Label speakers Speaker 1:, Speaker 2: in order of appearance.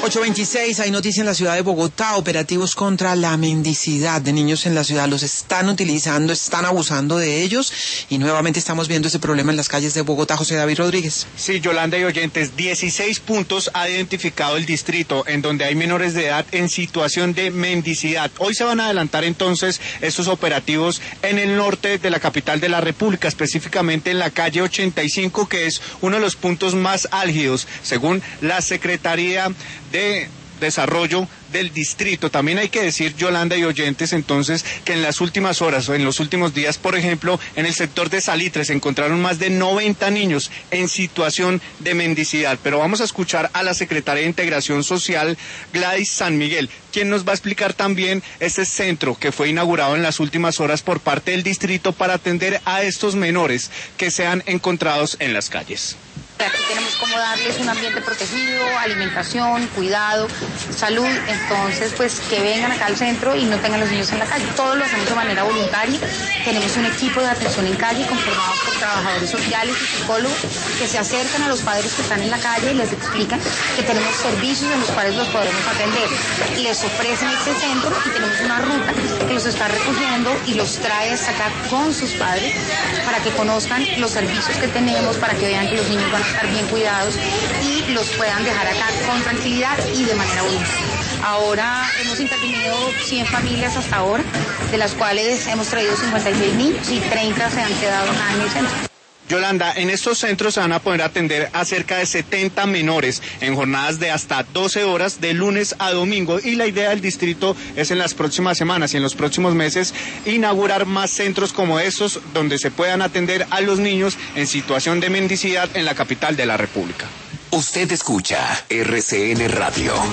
Speaker 1: 8:26, hay noticia en la ciudad de Bogotá, operativos contra la mendicidad de niños en la ciudad. Los están utilizando, están abusando de ellos y nuevamente estamos viendo ese problema en las calles de Bogotá. José David Rodríguez.
Speaker 2: Sí, Yolanda y oyentes, 16 puntos ha identificado el distrito en donde hay menores de edad en situación de mendicidad. Hoy se van a adelantar entonces estos operativos en el norte de la capital de la República, específicamente en la calle 85, que es uno de los puntos más álgidos, según la Secretaría de Desarrollo del distrito. También hay que decir, Yolanda y oyentes, entonces, que en las últimas horas o en los últimos días, por ejemplo, en el sector de Salitre se encontraron más de 90 niños en situación de mendicidad. Pero vamos a escuchar a la secretaria de Integración Social, Gladys San Miguel, quien nos va a explicar también este centro que fue inaugurado en las últimas horas por parte del distrito para atender a estos menores que sean encontrados en las calles.
Speaker 3: Aquí tenemos cómo darles un ambiente protegido, alimentación, cuidado, salud. Entonces, pues que vengan acá al centro y no tengan los niños en la calle. Todo lo hacemos de manera voluntaria. Tenemos un equipo de atención en calle conformado por trabajadores sociales y psicólogos que se acercan a los padres que están en la calle y les explican que tenemos servicios en los cuales los podremos atender. Les ofrecen este centro y tenemos una ruta que los está recogiendo y los trae hasta acá con sus padres para que conozcan los servicios que tenemos, para que vean que los niños van a estar bien cuidados y los puedan dejar acá con tranquilidad y de manera voluntaria. Ahora hemos intervenido 100 familias hasta ahora, de las cuales hemos traído 56 niños y 30 se han quedado acá en el centro.
Speaker 2: Yolanda, en estos centros se van a poder atender a cerca de 70 menores en jornadas de hasta 12 horas de lunes a domingo, y la idea del distrito es en las próximas semanas y en los próximos meses inaugurar más centros como estos donde se puedan atender a los niños en situación de mendicidad en la capital de la República.
Speaker 4: Usted escucha RCN Radio.